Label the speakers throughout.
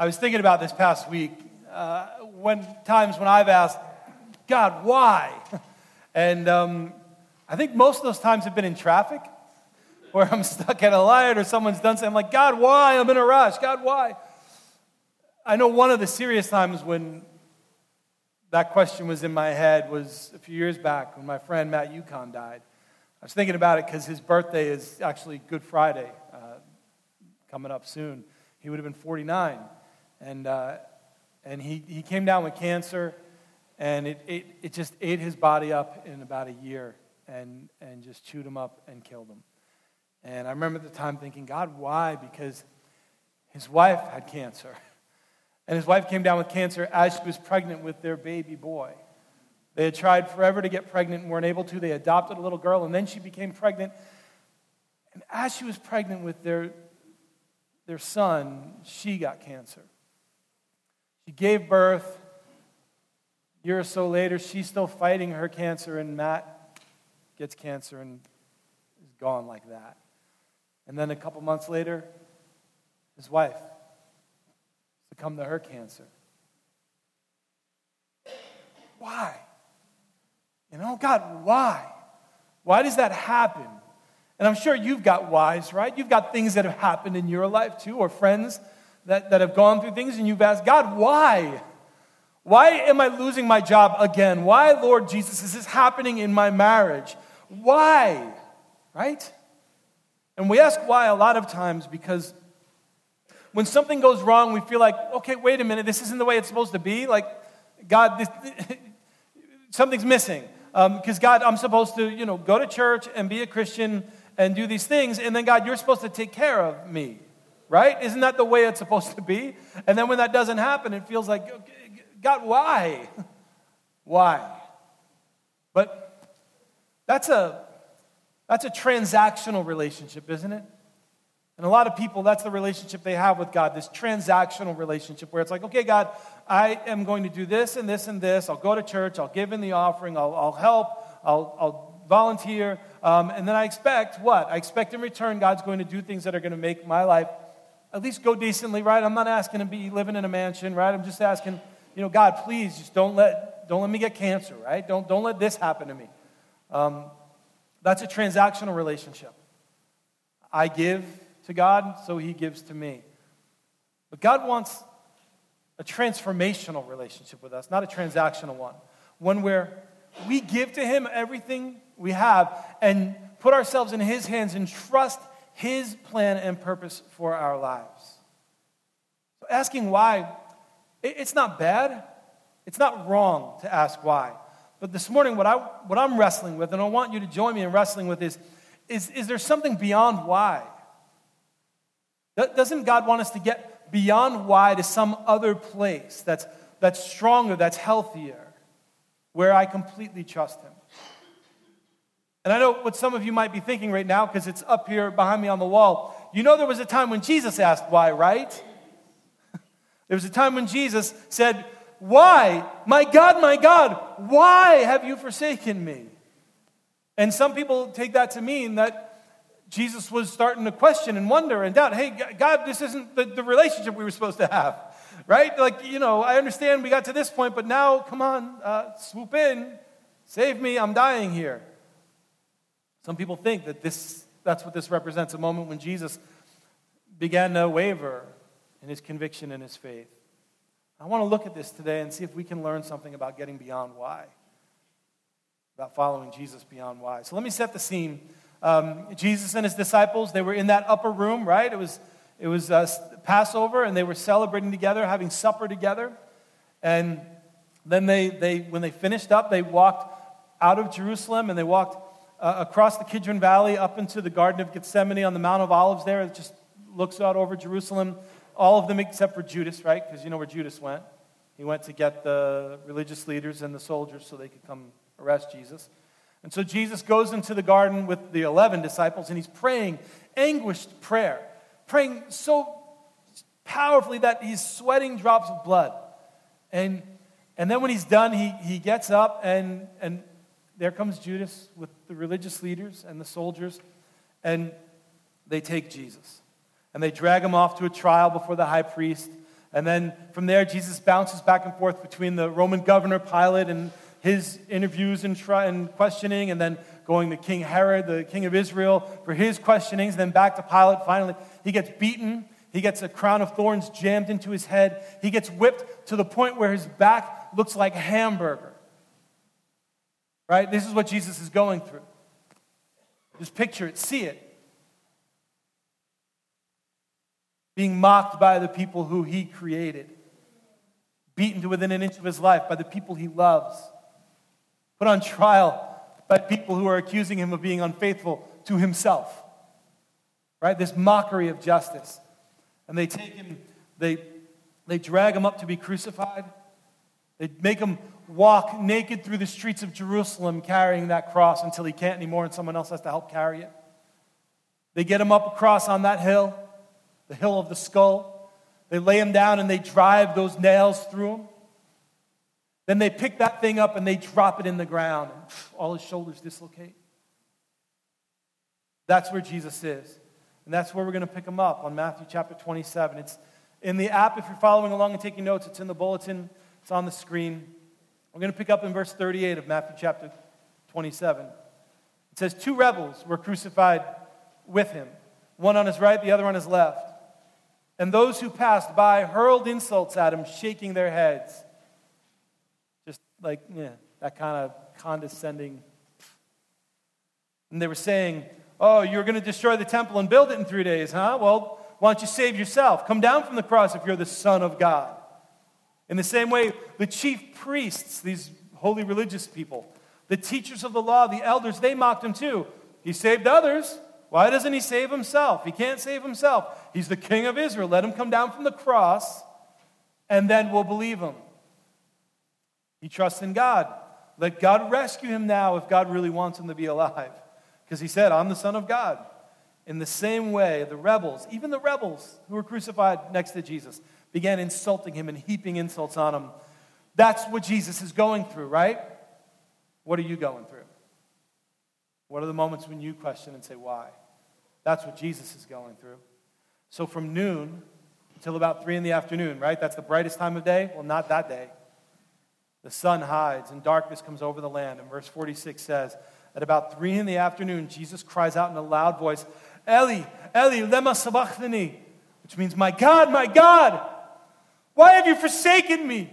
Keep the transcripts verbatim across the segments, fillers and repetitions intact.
Speaker 1: I was thinking about this past week, uh, when times when I've asked, God, why? And um, I think most of those times have been in traffic, where I'm stuck at a light or someone's done something. I'm like, God, why? I'm in a rush. God, why? I know one of the serious times when that question was in my head was a few years back when my friend Matt Yukon died. I was thinking about it because his birthday is actually Good Friday, uh, coming up soon. He would have been forty-nine. And uh, and he, he came down with cancer, and it, it, it just ate his body up in about a year and, and just chewed him up and killed him. And I remember at the time thinking, God, why? Because his wife had cancer. And his wife came down with cancer as she was pregnant with their baby boy. They had tried forever to get pregnant and weren't able to. They adopted a little girl, and then she became pregnant. And as she was pregnant with their, their son, she got cancer. She gave birth. A year or so later, she's still fighting her cancer, and Matt gets cancer and is gone like that. And then a couple months later, his wife succumbed to her cancer. Why? You know, God, why? Why does that happen? And I'm sure you've got whys, right? You've got things that have happened in your life too, or friends that, that have gone through things, and you've asked, God, why? Why am I losing my job again? Why, Lord Jesus, is this happening in my marriage? Why? Right? And we ask why a lot of times because when something goes wrong, we feel like, okay, wait a minute, this isn't the way it's supposed to be. Like, God, this, something's missing. Because, um, God, I'm supposed to, you know, go to church and be a Christian and do these things. And then, God, you're supposed to take care of me. Right? Isn't that the way it's supposed to be? And then when that doesn't happen, it feels like, God, why? Why? But that's a that's a transactional relationship, isn't it? And a lot of people, that's the relationship they have with God, this transactional relationship where it's like, okay, God, I am going to do this and this and this. I'll go to church. I'll give in the offering. I'll, I'll help. I'll, I'll volunteer. Um, and then I expect what? I expect in return God's going to do things that are going to make my life at least go decently, right? I'm not asking to be living in a mansion, right? I'm just asking, you know, God, please just don't let don't let me get cancer, right? Don't don't let this happen to me. Um, that's a transactional relationship. I give to God, so He gives to me. But God wants a transformational relationship with us, not a transactional one. One where we give to Him everything we have and put ourselves in His hands and trust His plan and purpose for our lives. So asking why, it's not bad. It's not wrong to ask why. But this morning, what, I, what I'm wrestling with, and I want you to join me in wrestling with, is, is, is there something beyond why? Doesn't God want us to get beyond why to some other place that's, that's stronger, that's healthier, where I completely trust Him? And I know what some of you might be thinking right now because it's up here behind me on the wall. You know there was a time when Jesus asked why, right? There was a time when Jesus said, why? My God, my God, why have you forsaken me? And some people take that to mean that Jesus was starting to question and wonder and doubt. Hey, God, this isn't the, the relationship we were supposed to have, right? Like, you know, I understand we got to this point, but now, come on, uh, swoop in, save me, I'm dying here. Some people think that this that's what this represents, a moment when Jesus began to waver in His conviction and His faith. I want to look at this today and see if we can learn something about getting beyond why, about following Jesus beyond why. So let me set the scene. Um, Jesus and His disciples, they were in that upper room, right? It was it was uh, Passover, and they were celebrating together, having supper together. And then they they when they finished up, they walked out of Jerusalem, and they walked Uh, across the Kidron Valley up into the Garden of Gethsemane on the Mount of Olives there. It just looks out over Jerusalem. All of them except for Judas, right? Because you know where Judas went. He went to get the religious leaders and the soldiers so they could come arrest Jesus. And so Jesus goes into the garden with the eleven disciples, and He's praying anguished prayer. Praying so powerfully that He's sweating drops of blood. And and then when He's done, He, he gets up and and there comes Judas with the religious leaders and the soldiers, and they take Jesus. And they drag Him off to a trial before the high priest, And then from there, Jesus bounces back and forth between the Roman governor, Pilate, and his interviews and, try, and questioning, and then going to King Herod, the king of Israel, for his questionings, then back to Pilate. Finally, he gets beaten. He gets a crown of thorns jammed into his head. He gets whipped to the point where his back looks like a hamburger. Right? This is what Jesus is going through. Just picture it, see it. Being mocked by the people who he created. Beaten to within an inch of his life by the people he loves. Put on trial by people who are accusing him of being unfaithful to himself. Right? This mockery of justice. And they take him, they, they drag him up to be crucified. They make him walk naked through the streets of Jerusalem carrying that cross until he can't anymore and someone else has to help carry it. They get him up across on that hill, the hill of the skull. They lay him down and they drive those nails through him. Then they pick that thing up and they drop it in the ground. And all his shoulders dislocate. That's where Jesus is. And that's where we're going to pick him up on Matthew chapter twenty-seven. It's in the app. If you're following along and taking notes, it's in the bulletin. It's on the screen. We're going to pick up in verse thirty-eight of Matthew chapter twenty-seven. It says, two rebels were crucified with him, one on his right, the other on his left. And those who passed by hurled insults at him, shaking their heads. Just like, yeah, that kind of condescending. And they were saying, oh, you're going to destroy the temple and build it in three days, huh? Well, why don't you save yourself? Come down from the cross if you're the Son of God. In the same way, the chief priests, these holy religious people, the teachers of the law, the elders, they mocked him too. He saved others. Why doesn't he save himself? He can't save himself. He's the King of Israel. Let him come down from the cross, and then we'll believe him. He trusts in God. Let God rescue him now if God really wants him to be alive. Because he said, I'm the Son of God. In the same way, the rebels, even the rebels who were crucified next to Jesus, began insulting him and heaping insults on him. That's what Jesus is going through, right? What are you going through? What are the moments when you question and say, why? That's what Jesus is going through. So from noon until about three in the afternoon, right? That's the brightest time of day? Well, not that day. The sun hides and darkness comes over the land. And verse forty-six says, at about three in the afternoon, Jesus cries out in a loud voice, Eli, Eli, lema sabachthani, which means, my God, my God, why have you forsaken me?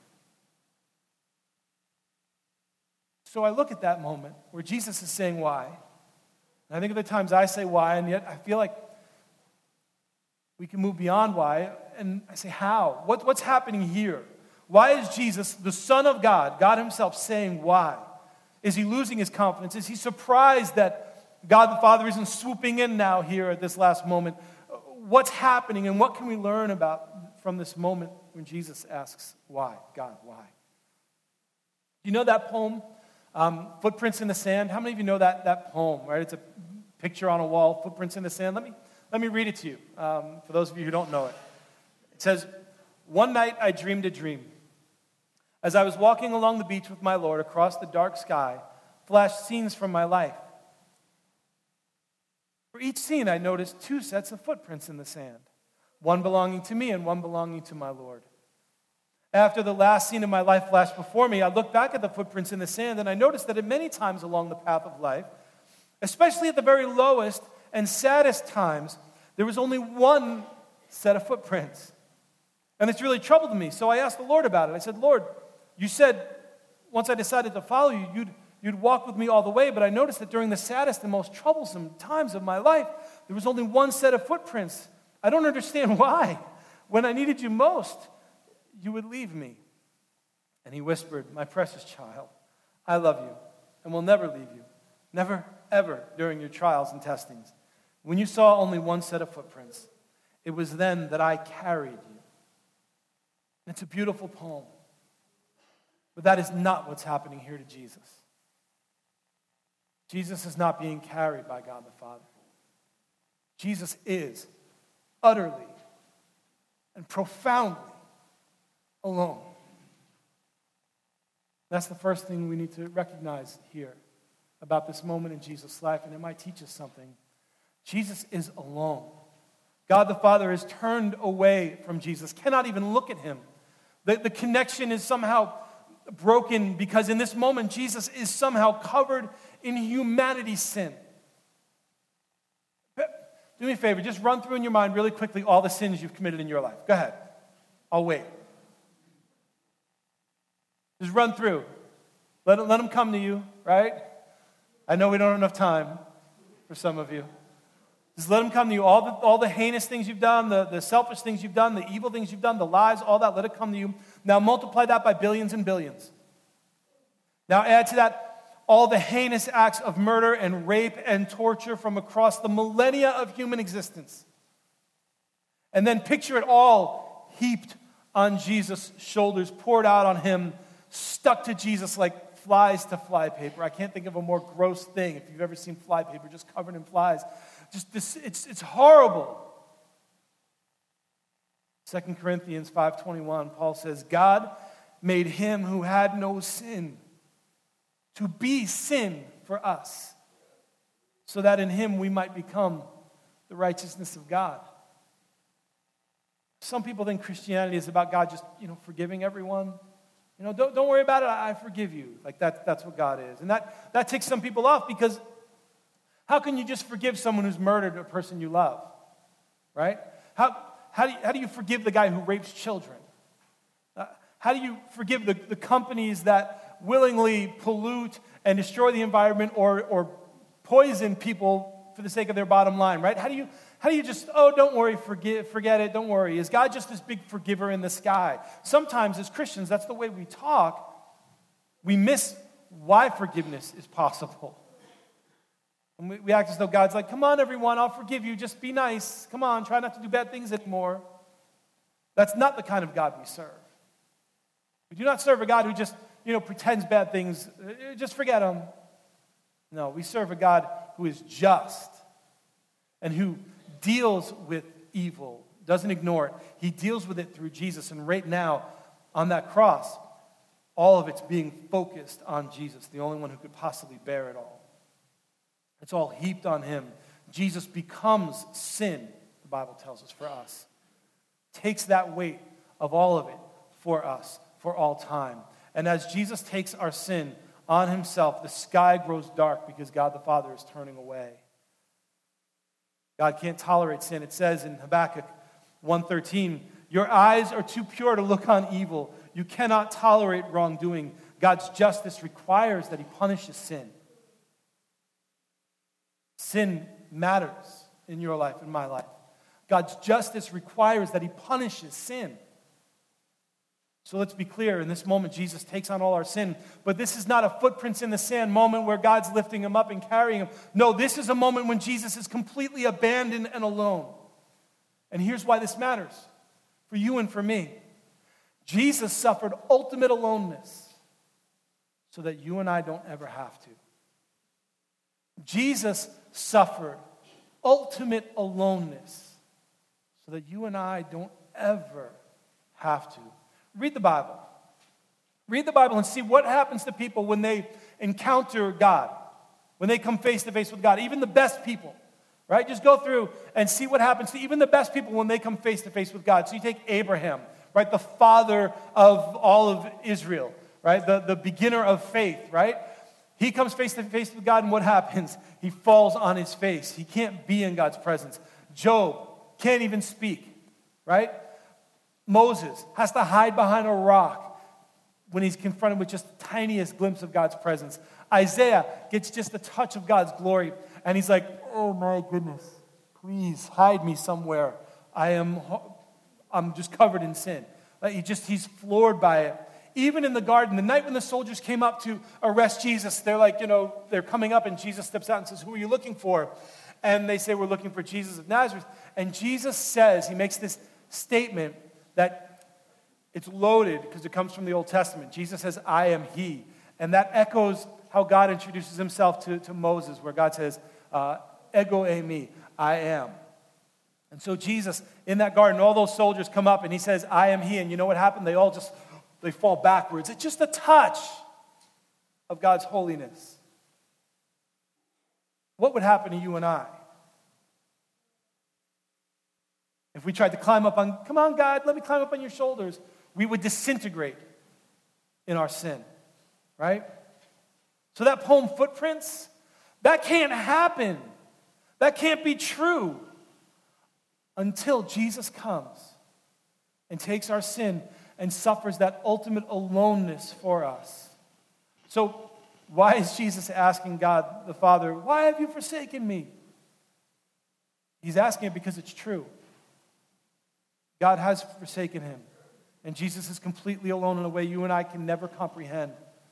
Speaker 1: So I look at that moment where Jesus is saying why. And I think of the times I say why, and yet I feel like we can move beyond why. And I say, how? What, what's happening here? Why is Jesus, the Son of God, God himself, saying why? Is he losing his confidence? Is he surprised that God the Father isn't swooping in now here at this last moment? What's happening and what can we learn about from this moment when Jesus asks, why? God, why? Do you know that poem, um, Footprints in the Sand? How many of you know that, that poem, right? It's a picture on a wall, Footprints in the Sand. Let me, let me read it to you, um, for those of you who don't know it. It says, one night I dreamed a dream. As I was walking along the beach with my Lord, across the dark sky, flashed scenes from my life. For each scene, I noticed two sets of footprints in the sand, one belonging to me and one belonging to my Lord. After the last scene of my life flashed before me, I looked back at the footprints in the sand, and I noticed that at many times along the path of life, especially at the very lowest and saddest times, there was only one set of footprints. And it's really troubled me, so I asked the Lord about it. I said, Lord, you said, once I decided to follow you, you'd, you'd walk with me all the way, but I noticed that during the saddest and most troublesome times of my life, there was only one set of footprints. I don't understand why. When I needed you most, you would leave me. And he whispered, my precious child, I love you and will never leave you. Never, ever during your trials and testings. When you saw only one set of footprints, it was then that I carried you. It's a beautiful poem. But that is not what's happening here to Jesus. Jesus is not being carried by God the Father. Jesus is utterly and profoundly alone. That's the first thing we need to recognize here about this moment in Jesus' life, and it might teach us something. Jesus is alone. God the Father is turned away from Jesus, cannot even look at him. The, the connection is somehow broken because in this moment, Jesus is somehow covered in humanity's sin. Do me a favor, just run through in your mind really quickly all the sins you've committed in your life. Go ahead. I'll wait. Just run through. Let, let them come to you, right? I know we don't have enough time for some of you. Just let them come to you. All the, all the heinous things you've done, the, the selfish things you've done, the evil things you've done, the lies, all that, let it come to you. Now multiply that by billions and billions. Now add to that all the heinous acts of murder and rape and torture from across the millennia of human existence. And then picture it all heaped on Jesus' shoulders, poured out on him, stuck to Jesus like flies to fly paper. I can't think of a more gross thing if you've ever seen fly paper just covered in flies. Just this, it's, it's horrible. Second Corinthians five twenty-one, Paul says, God made him who had no sin to be sin for us, so that in him we might become the righteousness of God. Some people think Christianity is about God just, you know, forgiving everyone. You know, don't, don't worry about it, I, I forgive you. Like that, that's what God is. And that, that takes some people off because how can you just forgive someone who's murdered a person you love? Right? How, how, do, you, how do you forgive the guy who rapes children? Uh, how do you forgive the, the companies that willingly pollute and destroy the environment or, or poison people for the sake of their bottom line, right? How do you how do you just, oh, don't worry, forget, forget it, don't worry. Is God just this big forgiver in the sky? Sometimes as Christians, that's the way we talk. We miss why forgiveness is possible. And we, we act as though God's like, come on, everyone, I'll forgive you, just be nice. Come on, try not to do bad things anymore. That's not the kind of God we serve. We do not serve a God who just you know, pretends bad things, just forget them. No, we serve a God who is just and who deals with evil, doesn't ignore it. He deals with it through Jesus. And right now, on that cross, all of it's being focused on Jesus, the only one who could possibly bear it all. It's all heaped on him. Jesus becomes sin, the Bible tells us, for us. Takes that weight of all of it for us, for all time. And as Jesus takes our sin on himself, the sky grows dark because God the Father is turning away. God can't tolerate sin. It says in Habakkuk one thirteen, your eyes are too pure to look on evil. You cannot tolerate wrongdoing. God's justice requires that he punishes sin. Sin matters in your life, in my life. God's justice requires that he punishes sin. So let's be clear, in this moment, Jesus takes on all our sin, but this is not a footprints in the sand moment where God's lifting him up and carrying him. No, this is a moment when Jesus is completely abandoned and alone. And here's why this matters, for you and for me. Jesus suffered ultimate aloneness so that you and I don't ever have to. Jesus suffered ultimate aloneness so that you and I don't ever have to. Read the Bible. Read the Bible and see what happens to people when they encounter God, when they come face to face with God, even the best people, right? Just go through and see what happens to even the best people when they come face to face with God. So you take Abraham, right? The father of all of Israel, right? The, the beginner of faith, right? He comes face to face with God, and what happens? He falls on his face. He can't be in God's presence. Job can't even speak, right? Moses has to hide behind a rock when he's confronted with just the tiniest glimpse of God's presence. Isaiah gets just a touch of God's glory, and he's like, oh my goodness, please hide me somewhere. I am, I'm just covered in sin. Like he just, he's floored by it. Even in the garden, the night when the soldiers came up to arrest Jesus, they're like, you know, they're coming up, and Jesus steps out and says, who are you looking for? And they say, we're looking for Jesus of Nazareth. And Jesus says, he makes this statement that it's loaded because it comes from the Old Testament. Jesus says, I am he. And that echoes how God introduces himself to, to Moses, where God says, uh, ego eimi, I am. And so Jesus, in that garden, all those soldiers come up and he says, I am he. And you know what happened? They all just, they fall backwards. It's just a touch of God's holiness. What would happen to you and I? If we tried to climb up on, come on, God, let me climb up on your shoulders, we would disintegrate in our sin, right? So that poem, Footprints, that can't happen. That can't be true until Jesus comes and takes our sin and suffers that ultimate aloneness for us. So why is Jesus asking God the Father, why have you forsaken me? He's asking it because it's true. God has forsaken him. And Jesus is completely alone in a way you and I can never comprehend.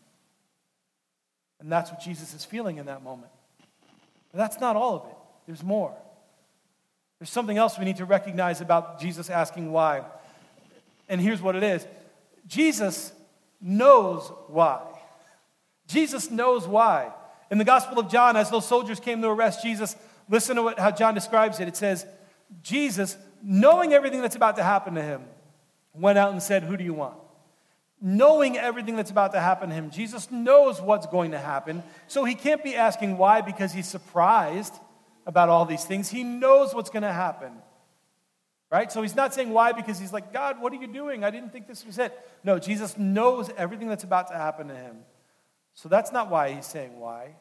Speaker 1: And that's what Jesus is feeling in that moment. But that's not all of it. There's more. There's something else we need to recognize about Jesus asking why. And here's what it is. Jesus knows why. Jesus knows why. In the Gospel of John, as those soldiers came to arrest Jesus, listen to what, how John describes it. It says, Jesus, knowing everything that's about to happen to him, went out and said, who do you want? Knowing everything that's about to happen to him, Jesus knows what's going to happen, so he can't be asking why because he's surprised about all these things. He knows what's going to happen, right? So he's not saying why because he's like, God, what are you doing? I didn't think this was it. No, Jesus knows everything that's about to happen to him. So that's not why he's saying why.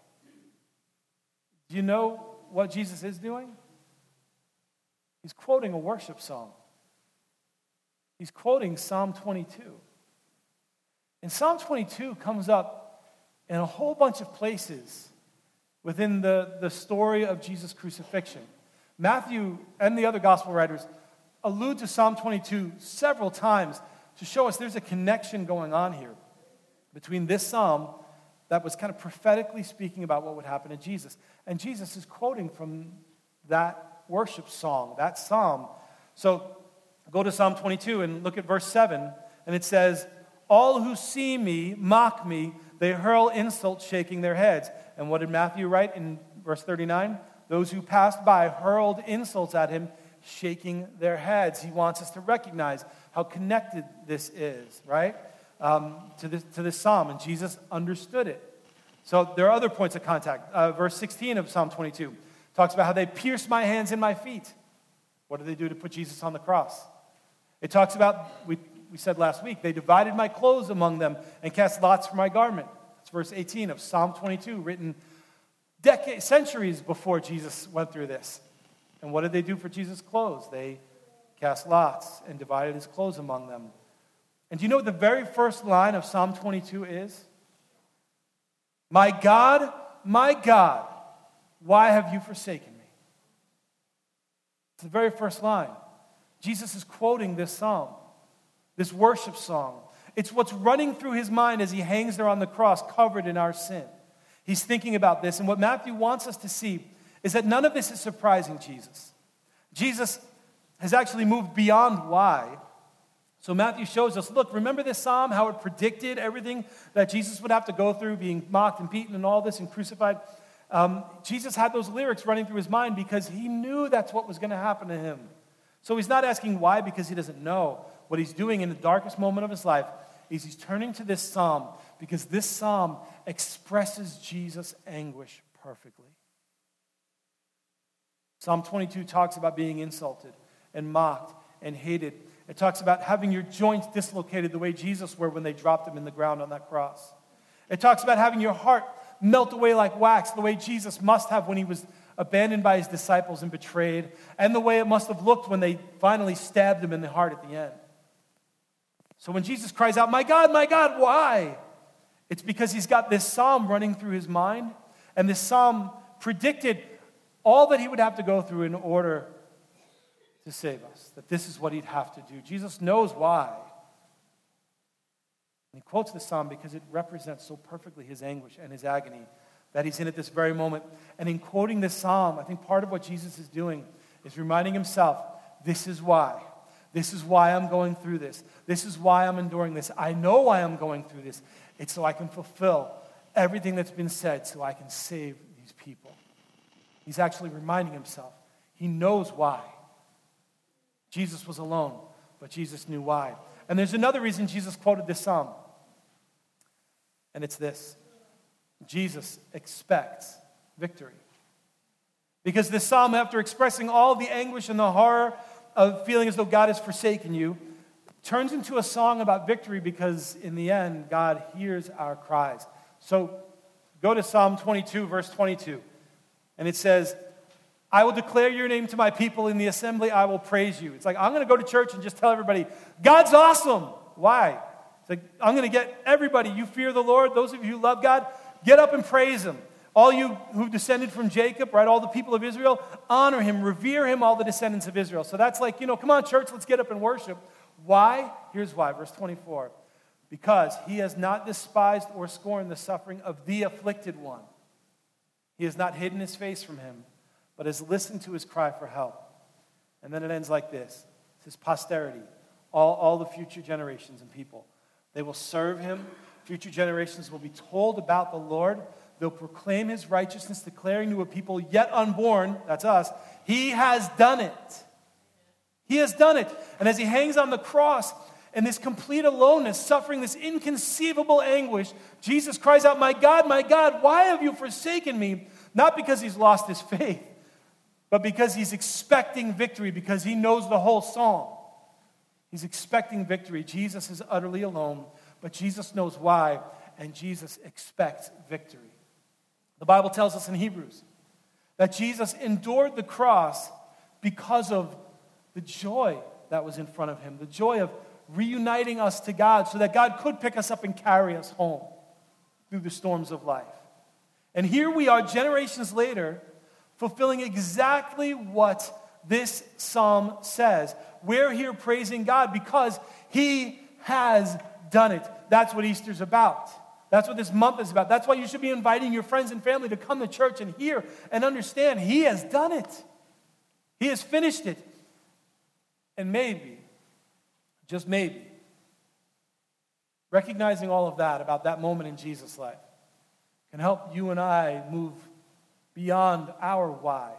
Speaker 1: Do you know what Jesus is doing? He's quoting a worship song. He's quoting Psalm twenty-two. And Psalm twenty-two comes up in a whole bunch of places within the, the story of Jesus' crucifixion. Matthew and the other gospel writers allude to Psalm twenty-two several times to show us there's a connection going on here between this psalm that was kind of prophetically speaking about what would happen to Jesus. And Jesus is quoting from that worship song, that psalm. So go to Psalm twenty-two and look at verse seven, and it says, all who see me mock me, they hurl insults, shaking their heads. And what did Matthew write in verse thirty-nine? Those who passed by hurled insults at him, shaking their heads. He wants us to recognize how connected this is, right? Um, to this to this psalm, and Jesus understood it. So there are other points of contact. Uh, verse sixteen of Psalm twenty-two talks about how they pierced my hands and my feet. What did they do to put Jesus on the cross? It talks about, we, we said last week, they divided my clothes among them and cast lots for my garment. That's verse eighteen of Psalm twenty-two, written decades, centuries before Jesus went through this. And what did they do for Jesus' clothes? They cast lots and divided his clothes among them. And do you know what the very first line of Psalm twenty-two is? My God, my God, why have you forsaken me? It's the very first line. Jesus is quoting this psalm, this worship song. It's what's running through his mind as he hangs there on the cross, covered in our sin. He's thinking about this, and what Matthew wants us to see is that none of this is surprising Jesus. Jesus has actually moved beyond why. So Matthew shows us, look, remember this psalm, how it predicted everything that Jesus would have to go through, being mocked and beaten and all this and crucified? Um, Jesus had those lyrics running through his mind because he knew that's what was going to happen to him. So he's not asking why because he doesn't know. What he's doing in the darkest moment of his life is he's turning to this psalm because this psalm expresses Jesus' anguish perfectly. Psalm twenty-two talks about being insulted and mocked and hated. It talks about having your joints dislocated the way Jesus were when they dropped him in the ground on that cross. It talks about having your heart melt away like wax the way Jesus must have when he was abandoned by his disciples and betrayed, and the way it must have looked when they finally stabbed him in the heart at the end. So when Jesus cries out, my God, my God, why? It's because he's got this psalm running through his mind, and this psalm predicted all that he would have to go through in order to save us, that this is what he'd have to do. Jesus knows why. And he quotes this psalm because it represents so perfectly his anguish and his agony that he's in at this very moment. And in quoting this psalm, I think part of what Jesus is doing is reminding himself, this is why. This is why I'm going through this. This is why I'm enduring this. I know why I'm going through this. It's so I can fulfill everything that's been said, so I can save these people. He's actually reminding himself. He knows why. Jesus was alone, but Jesus knew why. And there's another reason Jesus quoted this psalm. And it's this. Jesus expects victory. Because this psalm, after expressing all the anguish and the horror of feeling as though God has forsaken you turns into a song about victory, because in the end, God hears our cries. So go to Psalm twenty-two, verse twenty-two. And it says, I will declare your name to my people in the assembly. I will praise you. It's like, I'm going to go to church and just tell everybody, God's awesome. Why? It's like, I'm going to get everybody, you fear the Lord, those of you who love God, get up and praise him. All you who descended from Jacob, right, all the people of Israel, honor him, revere him, all the descendants of Israel. So that's like, you know, come on, church, let's get up and worship. Why? Here's why, verse twenty-four. Because he has not despised or scorned the suffering of the afflicted one. He has not hidden his face from him, but has listened to his cry for help. And then it ends like this. It says, posterity, all, all the future generations and people. They will serve him. Future generations will be told about the Lord. They'll proclaim his righteousness, declaring to a people yet unborn, that's us, he has done it. He has done it. And as he hangs on the cross in this complete aloneness, suffering this inconceivable anguish, Jesus cries out, my God, my God, why have you forsaken me? Not because he's lost his faith, but because he's expecting victory, because he knows the whole song. He's expecting victory. Jesus is utterly alone, but Jesus knows why, and Jesus expects victory. The Bible tells us in Hebrews that Jesus endured the cross because of the joy that was in front of him, the joy of reuniting us to God so that God could pick us up and carry us home through the storms of life. And here we are generations later, fulfilling exactly what this psalm says. We're here praising God because he has done it. That's what Easter's about. That's what this month is about. That's why you should be inviting your friends and family to come to church and hear and understand he has done it. He has finished it. And maybe, just maybe, recognizing all of that about that moment in Jesus' life can help you and I move beyond our whys.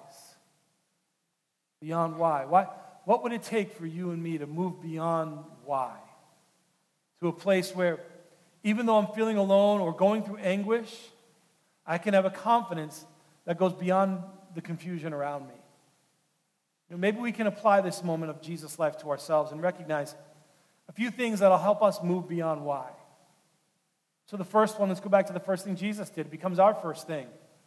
Speaker 1: Beyond why. Why? What would it take for you and me to move beyond why? To a place where, even though I'm feeling alone or going through anguish, I can have a confidence that goes beyond the confusion around me. You know, maybe we can apply this moment of Jesus' life to ourselves and recognize a few things that will help us move beyond why. So the first one, let's go back to the first thing Jesus did. It becomes our first thing.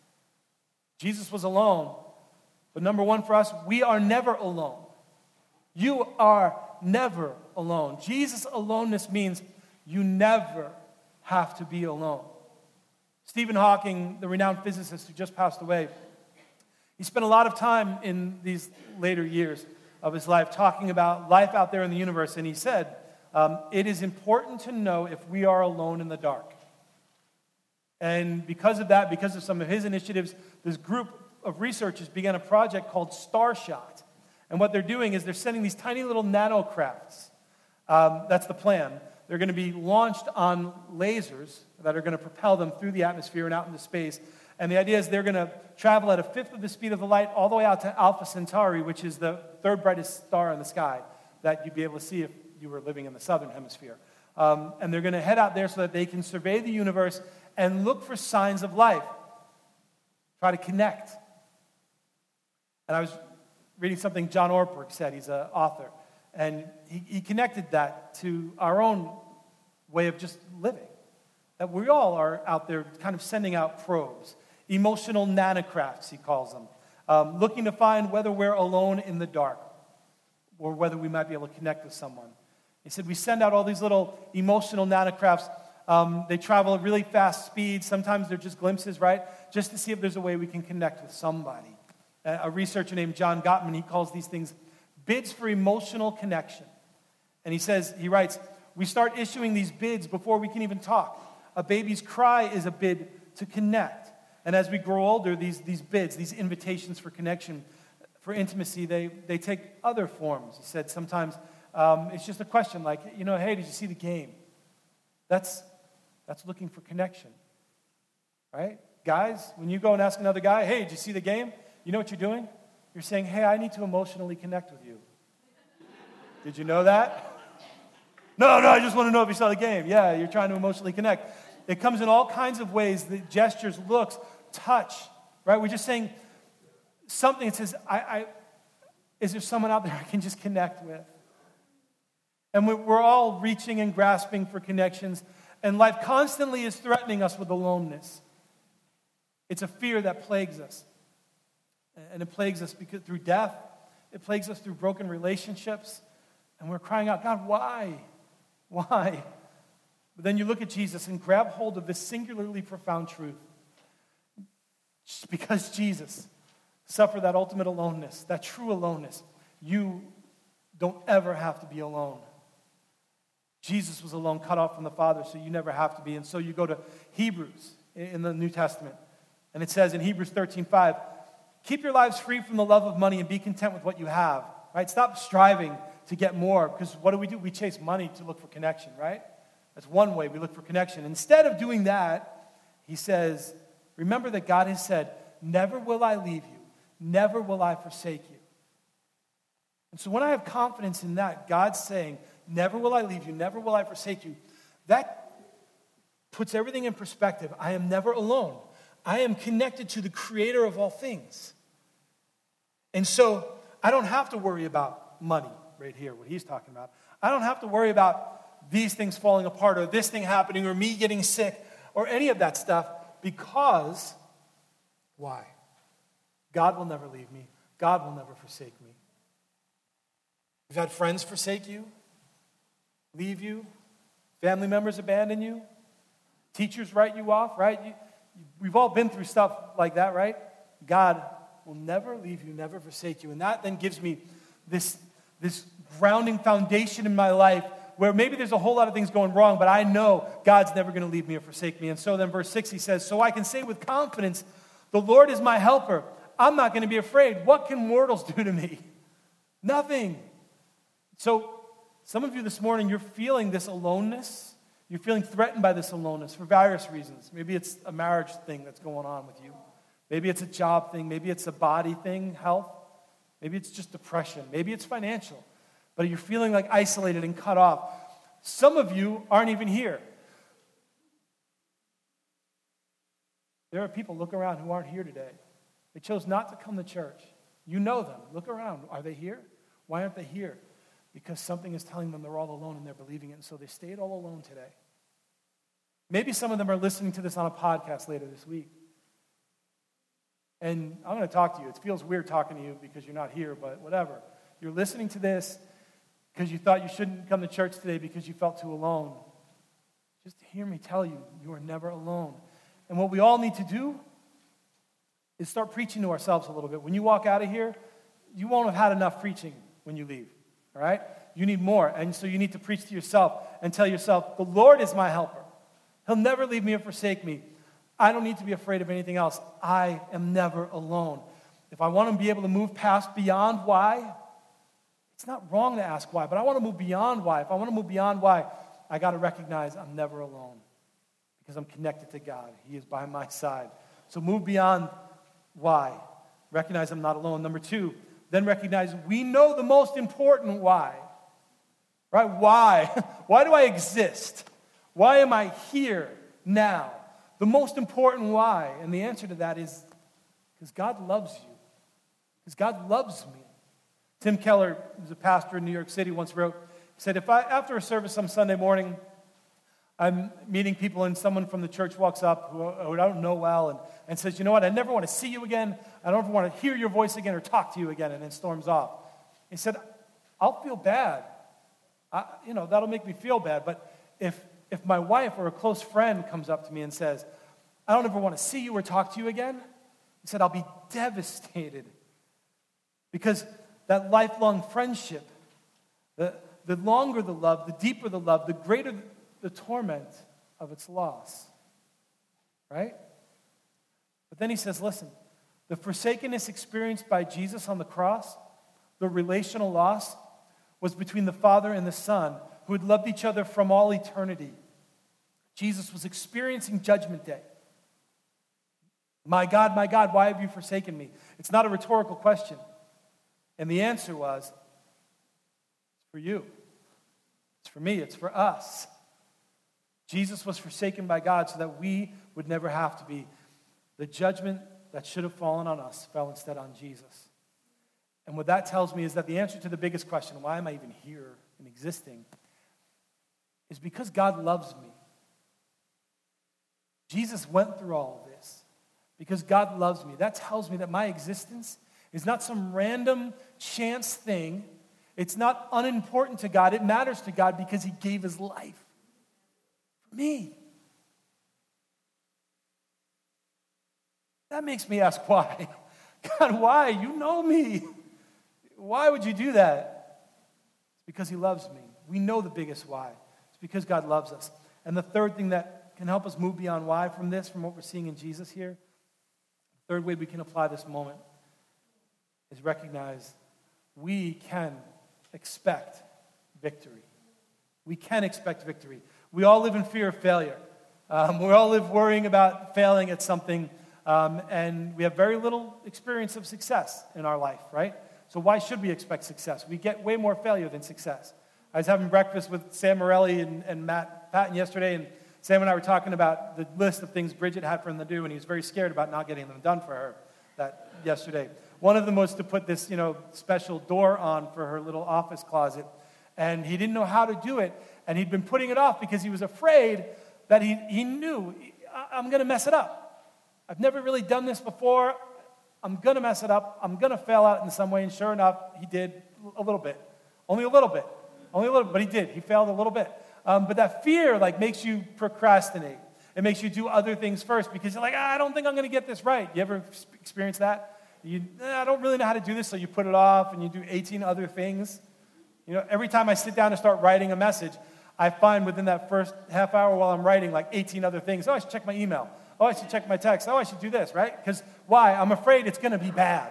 Speaker 1: Jesus was alone. But number one for us, we are never alone. You are never alone. Jesus' aloneness means you never have to be alone. Stephen Hawking, the renowned physicist who just passed away, he spent a lot of time in these later years of his life talking about life out there in the universe, and he said, um, it is important to know if we are alone in the dark. And because of that, because of some of his initiatives, this group of researchers began a project called Starshot. And what they're doing is they're sending these tiny little nanocrafts. Um, that's the plan. They're going to be launched on lasers that are going to propel them through the atmosphere and out into space. And the idea is they're going to travel at a fifth of the speed of the light all the way out to Alpha Centauri, which is the third brightest star in the sky that you'd be able to see if you were living in the southern hemisphere. Um, and they're going to head out there so that they can survey the universe and look for signs of life. Try to connect. And I was reading something John Ortberg said. He's an author. And he, he connected that to our own way of just living. That we all are out there kind of sending out probes. Emotional nanocrafts, he calls them. Um, looking to find whether we're alone in the dark or whether we might be able to connect with someone. He said we send out all these little emotional nanocrafts. Um, they travel at really fast speeds. Sometimes they're just glimpses, right? Just to see if there's a way we can connect with somebody. A, a researcher named John Gottman, he calls these things bids for emotional connection. And he says, he writes, we start issuing these bids before we can even talk. A baby's cry is a bid to connect. And as we grow older, these, these bids, these invitations for connection, for intimacy, they, they take other forms. He said sometimes um, it's just a question like, you know, hey, did you see the game? That's, that's looking for connection, right? Guys, when you go and ask another guy, hey, did you see the game? You know what you're doing? You're saying, hey, I need to emotionally connect with you. Did you know that? No, no, I just want to know if you saw the game. Yeah, you're trying to emotionally connect. It comes in all kinds of ways, the gestures, looks, touch, right? We're just saying something that says, I, I, Is there someone out there I can just connect with? And we're all reaching and grasping for connections, and life constantly is threatening us with aloneness. It's a fear that plagues us. And it plagues us because through death. It plagues us through broken relationships. And we're crying out, God, why? Why? But then you look at Jesus and grab hold of this singularly profound truth. Just because Jesus suffered that ultimate aloneness, that true aloneness, you don't ever have to be alone. Jesus was alone, cut off from the Father, so you never have to be. And so you go to Hebrews in the New Testament. And it says in Hebrews thirteen five, keep your lives free from the love of money and be content with what you have. Right? Stop striving to get more, because what do we do? We chase money to look for connection, right? That's one way we look for connection. Instead of doing that, he says, remember that God has said, never will I leave you, never will I forsake you. And so when I have confidence in that, God's saying, never will I leave you, never will I forsake you, that puts everything in perspective. I am never alone. I am connected to the creator of all things. And so I don't have to worry about money right here, what he's talking about. I don't have to worry about these things falling apart or this thing happening or me getting sick or any of that stuff, because, why? God will never leave me. God will never forsake me. You've had friends forsake you, leave you, family members abandon you, teachers write you off, right? You, we've all been through stuff like that, right? God will never leave you, never forsake you. And that then gives me this, this grounding foundation in my life where maybe there's a whole lot of things going wrong, but I know God's never going to leave me or forsake me. And so then verse six, he says, so I can say with confidence, the Lord is my helper. I'm not going to be afraid. What can mortals do to me? Nothing. So some of you this morning, you're feeling this aloneness. You're feeling threatened by this aloneness for various reasons. Maybe it's a marriage thing that's going on with you. Maybe it's a job thing. Maybe it's a body thing, health. Maybe it's just depression. Maybe it's financial. But you're feeling like isolated and cut off. Some of you aren't even here. There are people, look around, who aren't here today. They chose not to come to church. You know them. Look around. Are they here? Why aren't they here? Because something is telling them they're all alone and they're believing it, and so they stayed all alone today. Maybe some of them are listening to this on a podcast later this week. And I'm going to talk to you. It feels weird talking to you because you're not here, but whatever. You're listening to this because you thought you shouldn't come to church today because you felt too alone. Just hear me tell you, you are never alone. And what we all need to do is start preaching to ourselves a little bit. When you walk out of here, you won't have had enough preaching when you leave. All right? You need more. And so you need to preach to yourself and tell yourself, the Lord is my helper. He'll never leave me or forsake me. I don't need to be afraid of anything else. I am never alone. If I want to be able to move past beyond why, it's not wrong to ask why, but I want to move beyond why. If I want to move beyond why, I got to recognize I'm never alone because I'm connected to God. He is by my side. So move beyond why. Recognize I'm not alone. Number two, then recognize we know the most important why. Right? Why? Why do I exist? Why am I here now? The most important why. And the answer to that is because God loves you. Because God loves me. Tim Keller, who's a pastor in New York City, once wrote, he said, if I, after a service some Sunday morning, I'm meeting people and someone from the church walks up who, who I don't know well and, and says, you know what, I never want to see you again. I don't ever want to hear your voice again or talk to you again, and then storms off. He said, I'll feel bad. I, you know, that'll make me feel bad. But if if my wife or a close friend comes up to me and says, I don't ever want to see you or talk to you again, he said, I'll be devastated. Because that lifelong friendship, the, the longer the love, the deeper the love, the greater the torment of its loss. Right? But then he says, listen, the forsakenness experienced by Jesus on the cross, the relational loss, was between the Father and the Son, who had loved each other from all eternity. Jesus was experiencing Judgment Day. My God, my God, why have you forsaken me? It's not a rhetorical question. And the answer was, it's for you. It's for me. It's for us. Jesus was forsaken by God so that we would never have to be. The judgment that should have fallen on us fell instead on Jesus. And what that tells me is that the answer to the biggest question, why am I even here and existing, is because God loves me. Jesus went through all of this because God loves me. That tells me that my existence is not some random chance thing. It's not unimportant to God. It matters to God because he gave his life for me. That makes me ask why. God, why? You know me. Why would you do that? It's because he loves me. We know the biggest why. It's because God loves us. And the third thing that can help us move beyond why from this, from what we're seeing in Jesus here, the third way we can apply this moment is recognize we can expect victory. We can expect victory. We all live in fear of failure. Um, we all live worrying about failing at something, um, and we have very little experience of success in our life, right? So why should we expect success? We get way more failure than success. I was having breakfast with Sam Morelli and, and Matt Patton yesterday, and Sam and I were talking about the list of things Bridget had for him to do, and he was very scared about not getting them done for her that yesterday. One of them was to put this, you know, special door on for her little office closet, and he didn't know how to do it, and he'd been putting it off because he was afraid that he, he knew, I'm going to mess it up. I've never really done this before. I'm going to mess it up. I'm going to fail out in some way, and sure enough, he did a little bit. Only a little bit. Only a little bit, but he did. He failed a little bit. Um, but that fear, like, makes you procrastinate. It makes you do other things first because you're like, ah, I don't think I'm going to get this right. You ever experience that? You, eh, I don't really know how to do this, so you put it off and you do eighteen other things. You know, every time I sit down and start writing a message, I find within that first half hour while I'm writing, like eighteen other things. Oh, I should check my email. Oh, I should check my text. Oh, I should do this, right? Because why? I'm afraid it's going to be bad.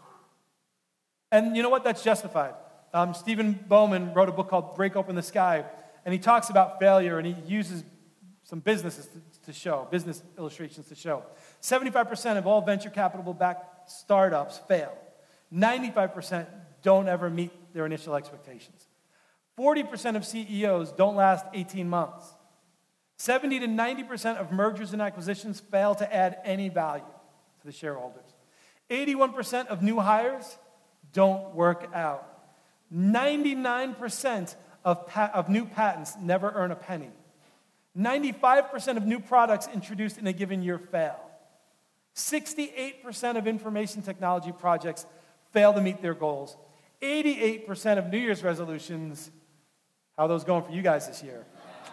Speaker 1: And you know what? That's justified. Um, Stephen Bowman wrote a book called Break Open the Sky, and he talks about failure, and he uses some businesses to, to show, business illustrations to show. seventy-five percent of all venture capital-backed startups fail. ninety-five percent don't ever meet their initial expectations. forty percent of C E Os don't last eighteen months. seventy to ninety percent of mergers and acquisitions fail to add any value to the shareholders. eighty-one percent of new hires don't work out. ninety-nine percent of, pa- of new patents never earn a penny. ninety-five percent of new products introduced in a given year fail. sixty-eight percent of information technology projects fail to meet their goals. eighty-eight percent of New Year's resolutions, how are those going for you guys this year?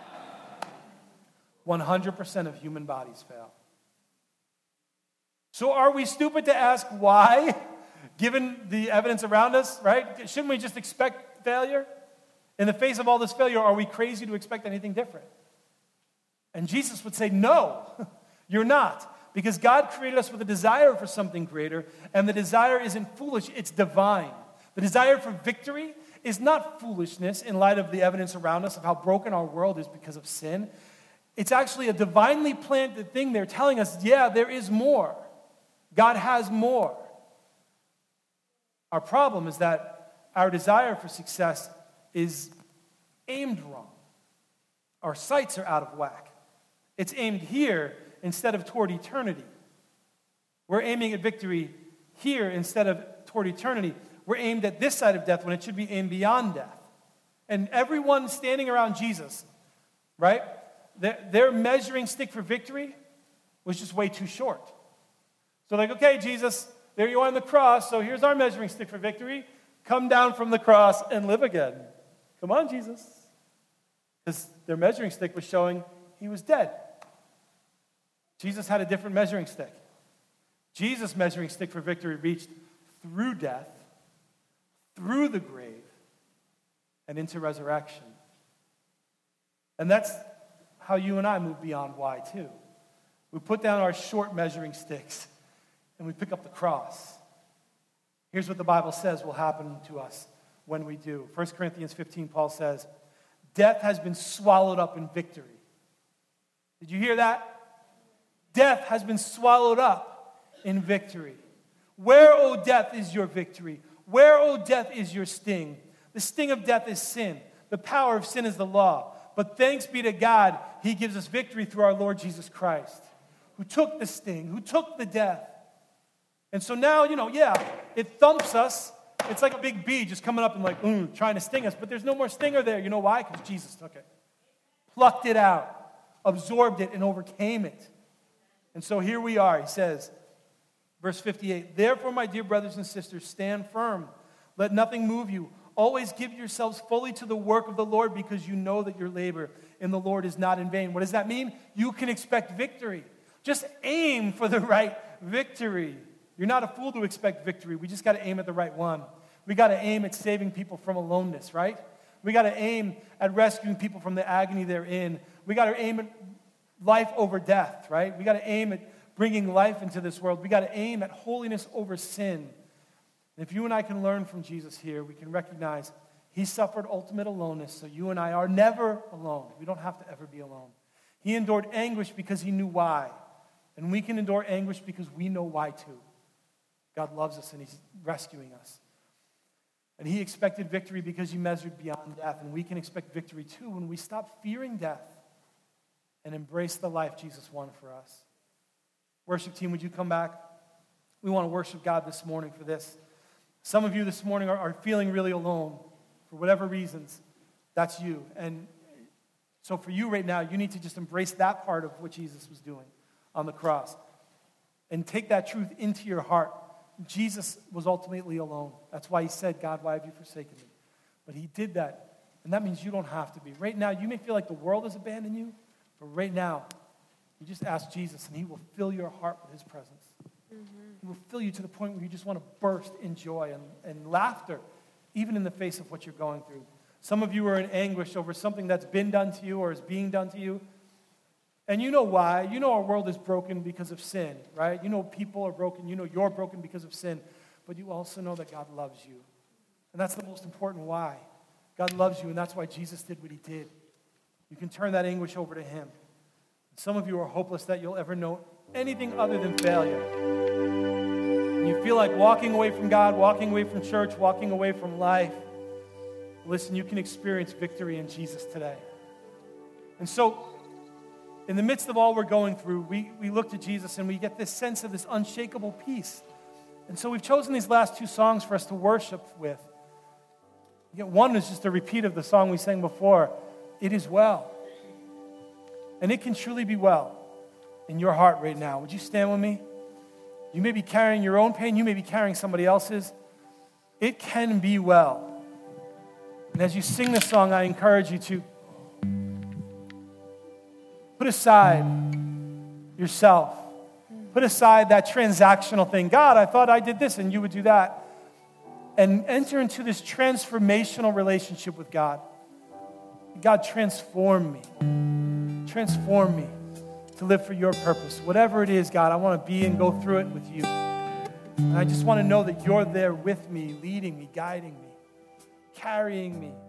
Speaker 1: one hundred percent of human bodies fail. So are we stupid to ask why, given the evidence around us, right? Shouldn't we just expect failure? In the face of all this failure, are we crazy to expect anything different? And Jesus would say, no, you're not. Because God created us with a desire for something greater, and the desire isn't foolish, it's divine. The desire for victory is not foolishness in light of the evidence around us of how broken our world is because of sin. It's actually a divinely planted thing there telling us, yeah, there is more. God has more. Our problem is that our desire for success is aimed wrong. Our sights are out of whack. It's aimed here instead of toward eternity. We're aiming at victory here instead of toward eternity. We're aimed at this side of death when it should be aimed beyond death. And everyone standing around Jesus, right, their, their measuring stick for victory was just way too short. So like, okay, Jesus, there you are on the cross, so here's our measuring stick for victory. Come down from the cross and live again. Come on, Jesus. Because their measuring stick was showing he was dead. Jesus had a different measuring stick. Jesus' measuring stick for victory reached through death, through the grave, and into resurrection. And that's how you and I move beyond why, too. We put down our short measuring sticks, and we pick up the cross. Here's what the Bible says will happen to us when we do. First Corinthians fifteen, Paul says, death has been swallowed up in victory. Did you hear that? Death has been swallowed up in victory. Where, O death, is your victory? Where, O death, is your sting? The sting of death is sin. The power of sin is the law. But thanks be to God, he gives us victory through our Lord Jesus Christ, who took the sting, who took the death. And so now, you know, yeah, it thumps us, it's like a big bee just coming up and like, mm, trying to sting us. But there's no more stinger there. You know why? Because Jesus took it. Plucked it out. Absorbed it and overcame it. And so here we are. He says, verse fifty-eight, therefore, my dear brothers and sisters, stand firm. Let nothing move you. Always give yourselves fully to the work of the Lord because you know that your labor in the Lord is not in vain. What does that mean? You can expect victory. Just aim for the right victory. You're not a fool to expect victory. We just got to aim at the right one. We got to aim at saving people from aloneness, right? We got to aim at rescuing people from the agony they're in. We got to aim at life over death, right? We got to aim at bringing life into this world. We got to aim at holiness over sin. And if you and I can learn from Jesus here, we can recognize he suffered ultimate aloneness, so you and I are never alone. We don't have to ever be alone. He endured anguish because he knew why. And we can endure anguish because we know why too. God loves us and he's rescuing us. And he expected victory because he measured beyond death. And we can expect victory too when we stop fearing death and embrace the life Jesus won for us. Worship team, would you come back? We want to worship God this morning for this. Some of you this morning are, are feeling really alone for whatever reasons. That's you. And so for you right now, you need to just embrace that part of what Jesus was doing on the cross and take that truth into your heart. Jesus was ultimately alone. That's why he said, God, why have you forsaken me? But he did that, and that means you don't have to be. Right now, you may feel like the world has abandoned you, but right now, you just ask Jesus, and he will fill your heart with his presence. Mm-hmm. He will fill you to the point where you just want to burst in joy and, and laughter, even in the face of what you're going through. Some of you are in anguish over something that's been done to you or is being done to you. And you know why. You know our world is broken because of sin, right? You know people are broken. You know you're broken because of sin. But you also know that God loves you. And that's the most important why. God loves you, and that's why Jesus did what he did. You can turn that anguish over to him. Some of you are hopeless that you'll ever know anything other than failure. And you feel like walking away from God, walking away from church, walking away from life. Listen, you can experience victory in Jesus today. And so, in the midst of all we're going through, we, we look to Jesus and we get this sense of this unshakable peace. And so we've chosen these last two songs for us to worship with. Yet one is just a repeat of the song we sang before, It Is Well. And it can truly be well in your heart right now. Would you stand with me? You may be carrying your own pain. You may be carrying somebody else's. It can be well. And as you sing this song, I encourage you to put aside yourself. Put aside that transactional thing. God, I thought I did this and you would do that. And enter into this transformational relationship with God. God, transform me. Transform me to live for your purpose. Whatever it is, God, I want to be and go through it with you. And I just want to know that you're there with me, leading me, guiding me, carrying me.